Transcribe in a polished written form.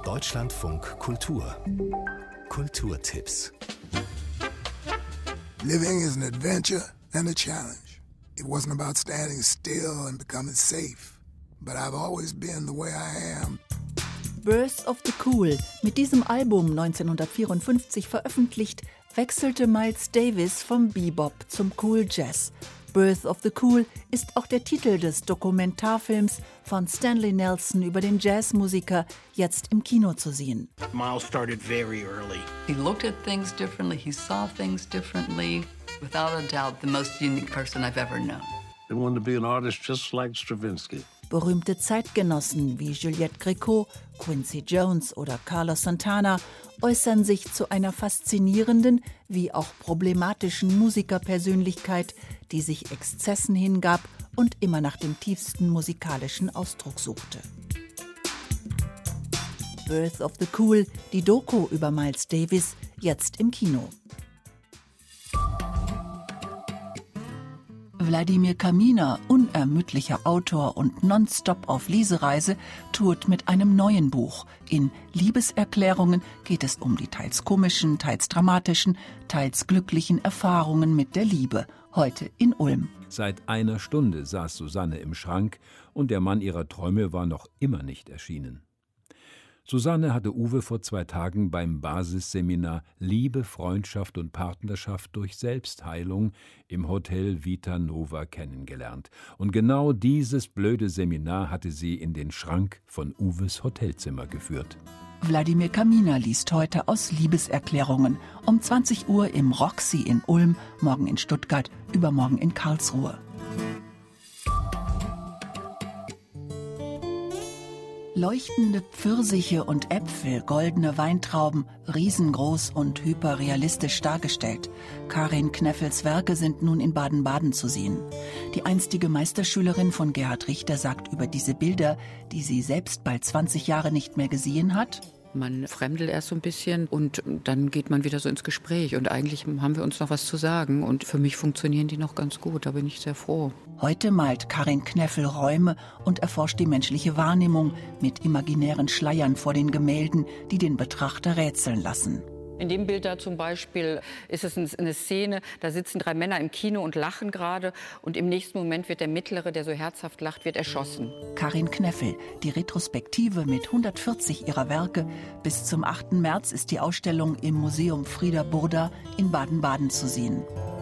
Deutschlandfunk Kultur. Kulturtipps. Living is an adventure and a challenge. It wasn't about standing still and becoming safe, but I've always been the way I am. Birth of the Cool, mit diesem Album 1954 veröffentlicht, wechselte Miles Davis vom Bebop zum Cool Jazz. Birth of the Cool ist auch der Titel des Dokumentarfilms von Stanley Nelson über den Jazzmusiker, jetzt im Kino zu sehen. Miles started very early. He looked at things differently, he saw things differently. Without a doubt, the most unique person I've ever known. He wanted to be an artist just like Stravinsky. Berühmte Zeitgenossen wie Juliette Gréco, Quincy Jones oder Carlos Santana äußern sich zu einer faszinierenden wie auch problematischen Musikerpersönlichkeit, die sich Exzessen hingab und immer nach dem tiefsten musikalischen Ausdruck suchte. Birth of the Cool, die Doku über Miles Davis, jetzt im Kino. Wladimir Kaminer, unermüdlicher Autor und nonstop auf Lesereise, tourt mit einem neuen Buch. In Liebeserklärungen geht es um die teils komischen, teils dramatischen, teils glücklichen Erfahrungen mit der Liebe. Heute in Ulm. Seit einer Stunde saß Susanne im Schrank und der Mann ihrer Träume war noch immer nicht erschienen. Susanne hatte Uwe vor 2 Tagen beim Basisseminar Liebe, Freundschaft und Partnerschaft durch Selbstheilung im Hotel Vita Nova kennengelernt. Und genau dieses blöde Seminar hatte sie in den Schrank von Uwes Hotelzimmer geführt. Wladimir Kaminer liest heute aus Liebeserklärungen. Um 20 Uhr im Roxy in Ulm, morgen in Stuttgart, übermorgen in Karlsruhe. Leuchtende Pfirsiche und Äpfel, goldene Weintrauben, riesengroß und hyperrealistisch dargestellt. Karin Kneffels Werke sind nun in Baden-Baden zu sehen. Die einstige Meisterschülerin von Gerhard Richter sagt über diese Bilder, die sie selbst bald 20 Jahre nicht mehr gesehen hat: Man fremdelt erst so ein bisschen und dann geht man wieder so ins Gespräch. Und eigentlich haben wir uns noch was zu sagen. Und für mich funktionieren die noch ganz gut. Da bin ich sehr froh. Heute malt Karin Kneffel Räume und erforscht die menschliche Wahrnehmung mit imaginären Schleiern vor den Gemälden, die den Betrachter rätseln lassen. In dem Bild da zum Beispiel ist es eine Szene, da sitzen 3 Männer im Kino und lachen gerade. Und im nächsten Moment wird der Mittlere, der so herzhaft lacht, wird erschossen. Karin Kneffel, die Retrospektive mit 140 ihrer Werke. Bis zum 8. März ist die Ausstellung im Museum Frieder Burda in Baden-Baden zu sehen.